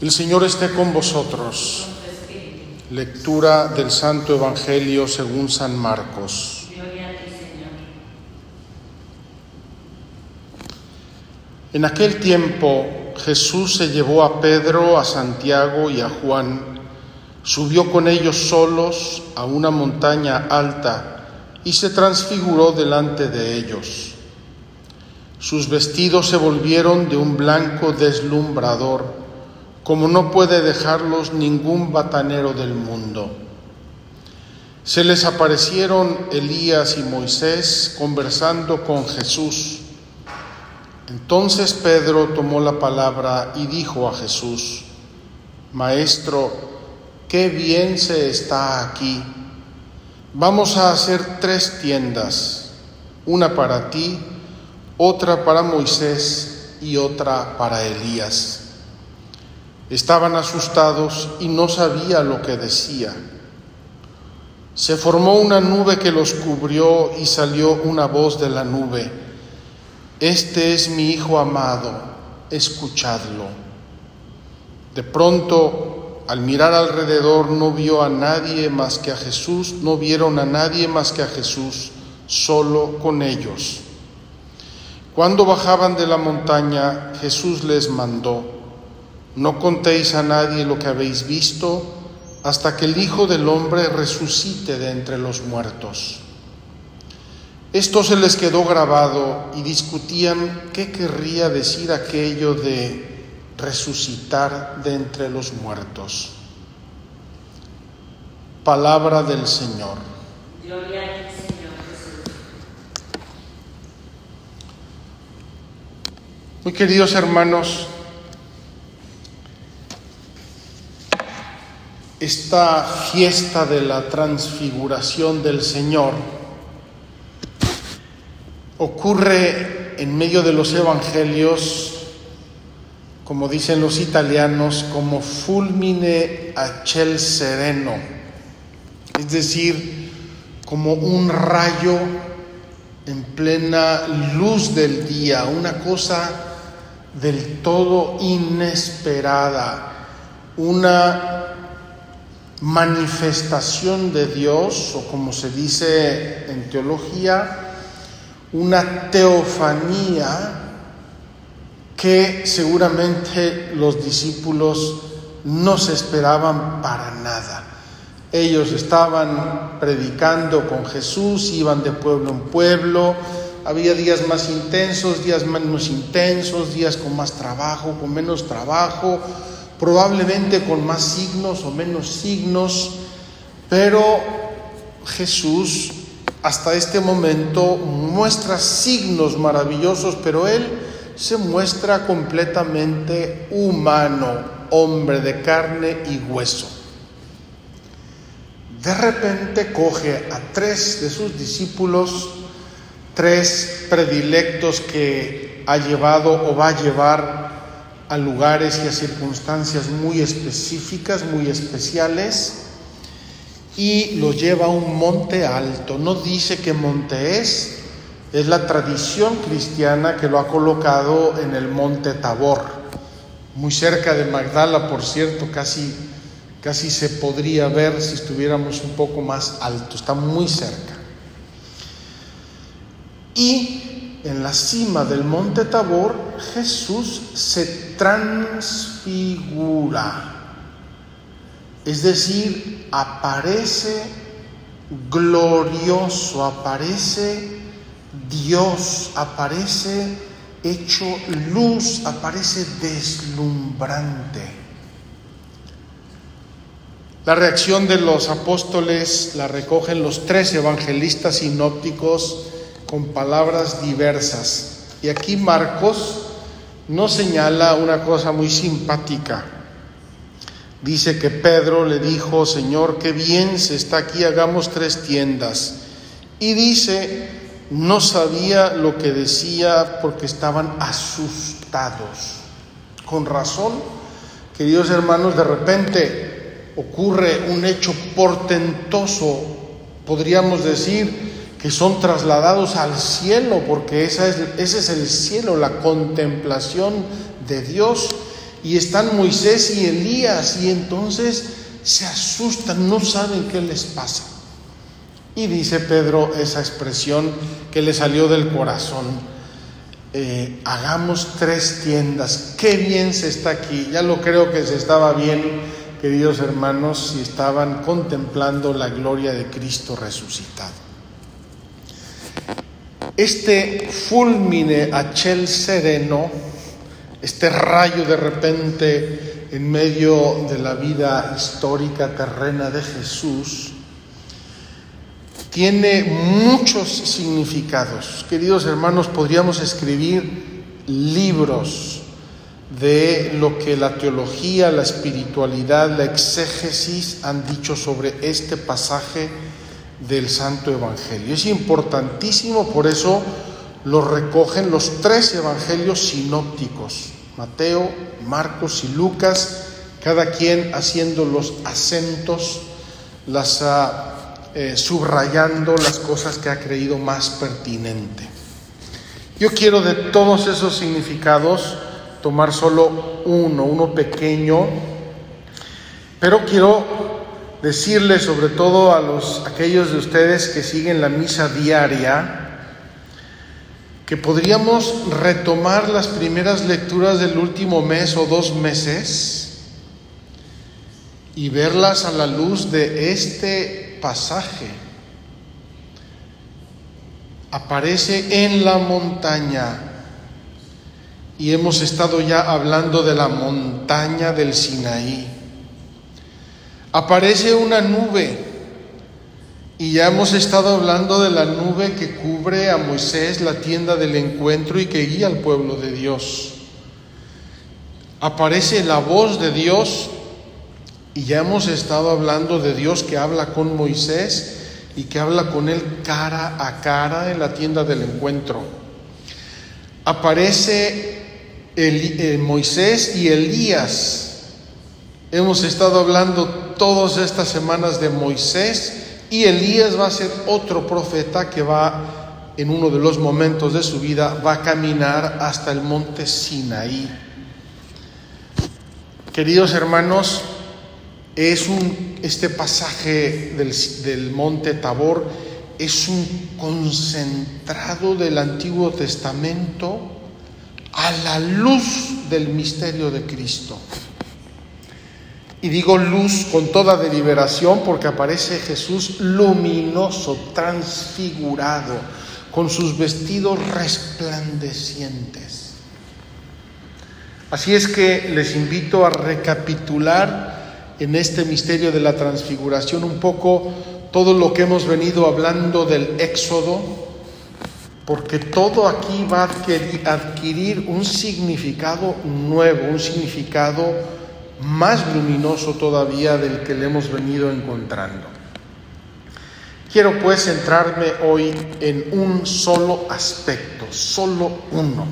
El Señor esté con vosotros. Lectura del Santo Evangelio según San Marcos. Gloria a ti, Señor. En aquel tiempo Jesús se llevó a Pedro, a Santiago y a Juan, subió con ellos solos a una montaña alta y se transfiguró delante de ellos. Sus vestidos se volvieron de un blanco deslumbrador, como no puede dejarlos ningún batanero del mundo. Se les aparecieron Elías y Moisés conversando con Jesús. Entonces Pedro tomó la palabra y dijo a Jesús: Maestro, qué bien se está aquí. Vamos a hacer 3 tiendas, una para ti, otra para Moisés y otra para Elías. Estaban asustados y no sabía lo que decía. Se formó una nube que los cubrió y salió una voz de la nube: Este es mi Hijo amado, escuchadlo. De pronto, al mirar alrededor, no vieron a nadie más que a Jesús, solo con ellos. Cuando bajaban de la montaña, Jesús les mandó: No contéis a nadie lo que habéis visto hasta que el Hijo del Hombre resucite de entre los muertos. Esto se les quedó grabado y discutían qué querría decir aquello de resucitar de entre los muertos. Palabra del Señor. Gloria a ti, Señor Jesús. Muy queridos hermanos, esta fiesta de la transfiguración del Señor ocurre en medio de los evangelios, como dicen los italianos, como fulmine a ciel sereno, es decir, como un rayo en plena luz del día, una cosa del todo inesperada, una manifestación de Dios, o como se dice en teología, una teofanía que seguramente los discípulos no se esperaban para nada. Ellos estaban predicando con Jesús, iban de pueblo en pueblo, había días más intensos, días menos intensos, días con más trabajo, con menos trabajo, probablemente con más signos o menos signos, pero Jesús hasta este momento muestra signos maravillosos, pero Él se muestra completamente humano, hombre de carne y hueso. De repente coge a 3 de sus discípulos, 3 predilectos que ha llevado o va a llevar a lugares y a circunstancias muy específicas, muy especiales, y lo lleva a un monte alto. No dice qué monte es la tradición cristiana que lo ha colocado en el monte Tabor, muy cerca de Magdala, por cierto, casi se podría ver si estuviéramos un poco más alto, está muy cerca. Y en la cima del monte Tabor, Jesús se transfigura, es decir, aparece glorioso, aparece Dios, aparece hecho luz, aparece deslumbrante. La reacción de los apóstoles la recogen los 3 evangelistas sinópticos con palabras diversas. Y aquí Marcos nos señala una cosa muy simpática. Dice que Pedro le dijo: Señor, qué bien se está aquí, hagamos 3 tiendas. Y dice, no sabía lo que decía porque estaban asustados. Con razón, queridos hermanos, de repente ocurre un hecho portentoso, podríamos decir que son trasladados al cielo, porque ese es el cielo, la contemplación de Dios. y están Moisés y Elías, y entonces se asustan, no saben qué les pasa. Y dice Pedro esa expresión que le salió del corazón: hagamos 3 tiendas. Qué bien se está aquí. Ya lo creo que se estaba bien, queridos hermanos, si estaban contemplando la gloria de Cristo resucitado. Este fulmine a ciel sereno, este rayo de repente en medio de la vida histórica terrena de Jesús, tiene muchos significados. Queridos hermanos, podríamos escribir libros de lo que la teología, la espiritualidad, la exégesis han dicho sobre este pasaje del Santo Evangelio. Es importantísimo, por eso lo recogen los 3 evangelios sinópticos: Mateo, Marcos y Lucas, cada quien haciendo los acentos, subrayando las cosas que ha creído más pertinente. Yo quiero de todos esos significados tomar solo uno pequeño, pero quiero decirles, sobre todo a aquellos de ustedes que siguen la misa diaria, que podríamos retomar las primeras lecturas del último mes o 2 meses y verlas a la luz de este pasaje. Aparece en la montaña, y hemos estado ya hablando de la montaña del Sinaí. Aparece una nube, y ya hemos estado hablando de la nube que cubre a Moisés, la tienda del encuentro, y que guía al pueblo de Dios. Aparece la voz de Dios, y ya hemos estado hablando de Dios que habla con Moisés y que habla con él cara a cara en la tienda del encuentro. Aparece Moisés y Elías. Hemos estado hablando todas estas semanas de Moisés, y Elías va a ser otro profeta que va, en uno de los momentos de su vida, va a caminar hasta el monte Sinaí. Queridos hermanos, este pasaje del monte Tabor es un concentrado del Antiguo Testamento a la luz del misterio de Cristo. Y digo luz con toda deliberación, porque aparece Jesús luminoso, transfigurado, con sus vestidos resplandecientes. Así es que les invito a recapitular en este misterio de la transfiguración un poco todo lo que hemos venido hablando del Éxodo, porque todo aquí va a adquirir un significado nuevo, un significado más luminoso todavía del que le hemos venido encontrando. Quiero pues centrarme hoy en un solo aspecto, solo uno.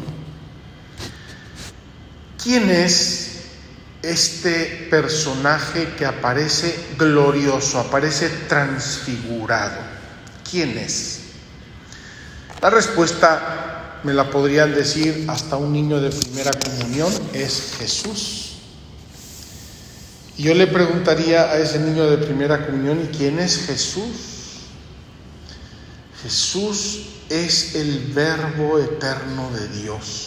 ¿Quién es este personaje que aparece glorioso, aparece transfigurado? ¿Quién es? La respuesta me la podrían decir hasta un niño de primera comunión: es Jesús. Y yo le preguntaría a ese niño de primera comunión: ¿y quién es Jesús? Jesús es el Verbo eterno de Dios.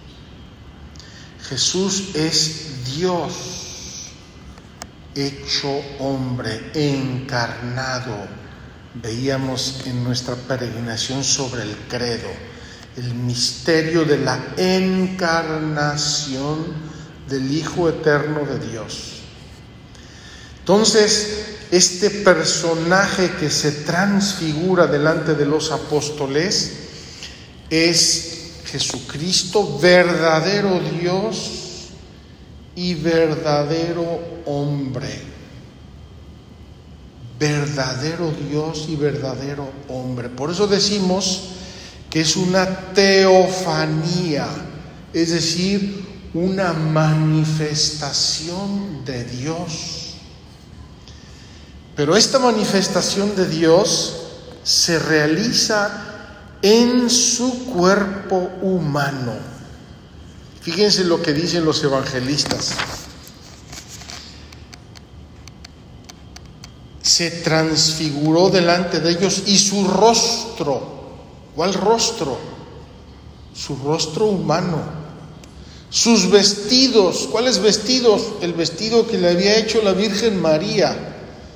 Jesús es Dios hecho hombre, encarnado. Veíamos en nuestra peregrinación sobre el credo el misterio de la encarnación del Hijo eterno de Dios. Entonces, este personaje que se transfigura delante de los apóstoles es Jesucristo, verdadero Dios y verdadero hombre. Verdadero Dios y verdadero hombre. Por eso decimos que es una teofanía, es decir, una manifestación de Dios. Pero esta manifestación de Dios se realiza en su cuerpo humano. Fíjense lo que dicen los evangelistas. Se transfiguró delante de ellos y su rostro, ¿cuál rostro? Su rostro humano. Sus vestidos, ¿cuáles vestidos? El vestido que le había hecho la Virgen María.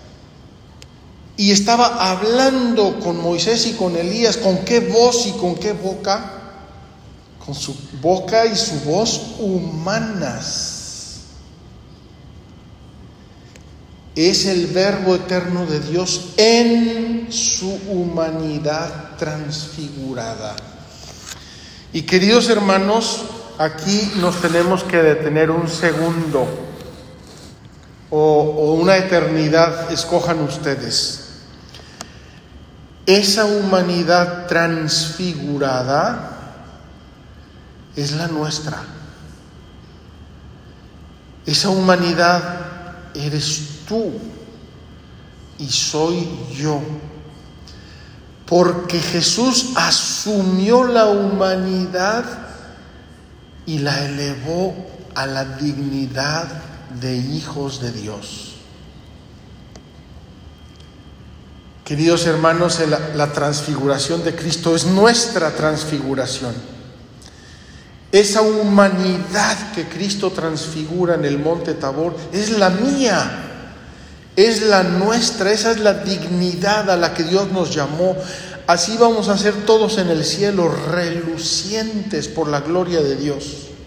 Y estaba hablando con Moisés y con Elías. ¿Con qué voz y con qué boca? Con su boca y su voz humanas. Es el Verbo eterno de Dios en su humanidad transfigurada. Y queridos hermanos, aquí nos tenemos que detener un segundo o una eternidad, escojan ustedes. Esa humanidad transfigurada es la nuestra. Esa humanidad eres tú y soy yo, porque Jesús asumió la humanidad y la elevó a la dignidad de hijos de Dios. Queridos hermanos, la transfiguración de Cristo es nuestra transfiguración. Esa humanidad que Cristo transfigura en el monte Tabor es la mía, es la nuestra, esa es la dignidad a la que Dios nos llamó. Así vamos a ser todos en el cielo, relucientes por la gloria de Dios.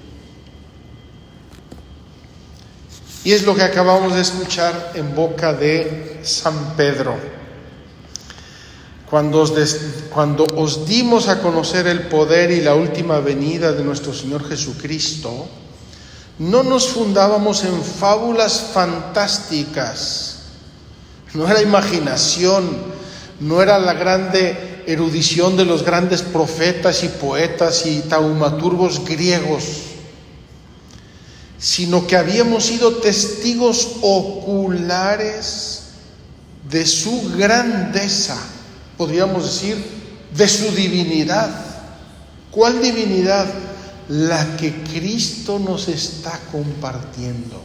Y es lo que acabamos de escuchar en boca de San Pedro. Cuando os dimos a conocer el poder y la última venida de nuestro Señor Jesucristo, no nos fundábamos en fábulas fantásticas. No era imaginación, no era la grande erudición de los grandes profetas y poetas y taumaturgos griegos, sino que habíamos sido testigos oculares de su grandeza, podríamos decir, de su divinidad. ¿Cuál divinidad? La que Cristo nos está compartiendo.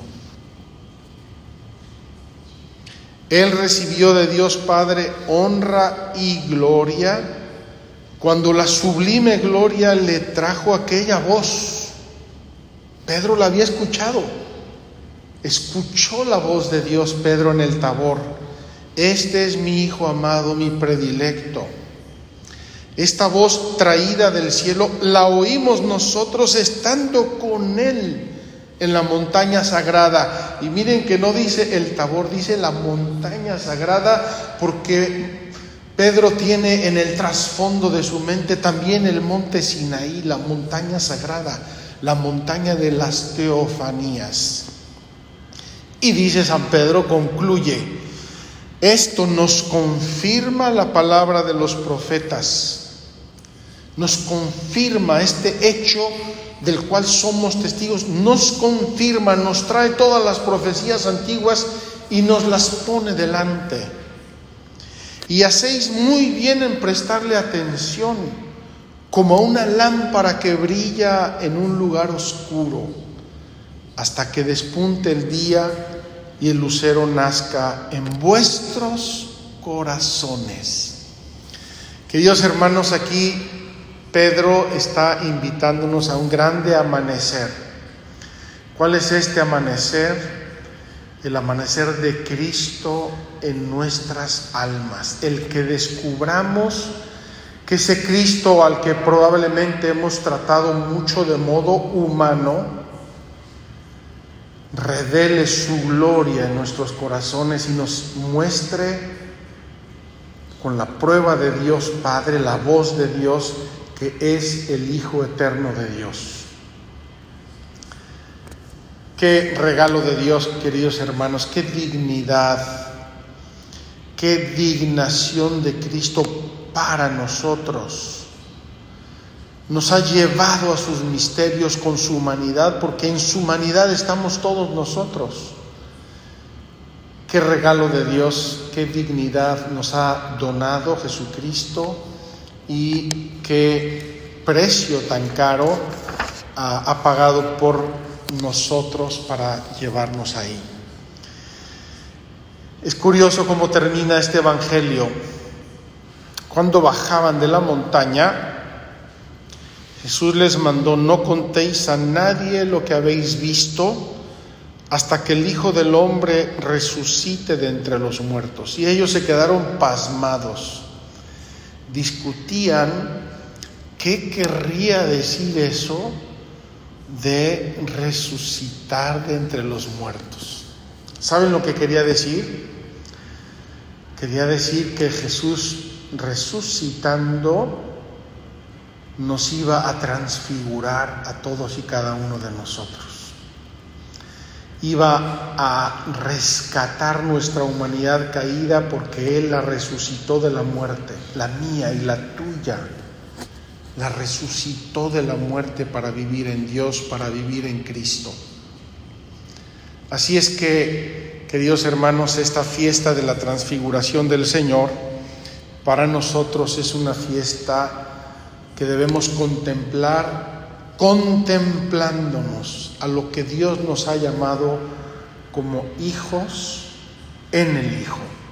Él recibió de Dios Padre honra y gloria cuando la sublime gloria le trajo aquella voz. Pedro la había escuchado. Escuchó la voz de Dios Pedro en el Tabor. Este es mi Hijo amado, mi predilecto. Esta voz traída del cielo la oímos nosotros estando con Él en la montaña sagrada. Y miren que no dice el Tabor, dice la montaña sagrada, porque Pedro tiene en el trasfondo de su mente también el monte Sinaí, la montaña sagrada, la montaña de las teofanías. Y dice San Pedro, concluye: esto nos confirma la palabra de los profetas, nos confirma este hecho del cual somos testigos, nos confirma, nos trae todas las profecías antiguas y nos las pone delante. Y hacéis muy bien en prestarle atención, como a una lámpara que brilla en un lugar oscuro, hasta que despunte el día y el lucero nazca en vuestros corazones. Queridos hermanos, aquí Pedro está invitándonos a un grande amanecer. ¿Cuál es este amanecer? El amanecer de Cristo en nuestras almas. El que descubramos que ese Cristo al que probablemente hemos tratado mucho de modo humano, revele su gloria en nuestros corazones y nos muestre con la prueba de Dios Padre, la voz de Dios, que es el Hijo eterno de Dios. Qué regalo de Dios, queridos hermanos, qué dignidad, qué dignación de Cristo para nosotros. Nos ha llevado a sus misterios con su humanidad, porque en su humanidad estamos todos nosotros. Qué regalo de Dios, qué dignidad nos ha donado Jesucristo y qué precio tan caro ha pagado por nosotros para llevarnos ahí. Es curioso cómo termina este evangelio. Cuando bajaban de la montaña, Jesús les mandó: no contéis a nadie lo que habéis visto hasta que el Hijo del Hombre resucite de entre los muertos. Y ellos se quedaron pasmados. Discutían qué querría decir eso de resucitar de entre los muertos. ¿Saben lo que quería decir? Quería decir que Jesús, resucitando, nos iba a transfigurar a todos y cada uno de nosotros. Iba a rescatar nuestra humanidad caída, porque Él la resucitó de la muerte, la mía y la tuya. La resucitó de la muerte para vivir en Dios, para vivir en Cristo. Así es que, queridos hermanos, esta fiesta de la transfiguración del Señor para nosotros es una fiesta que debemos contemplar, contemplándonos a lo que Dios nos ha llamado como hijos en el Hijo.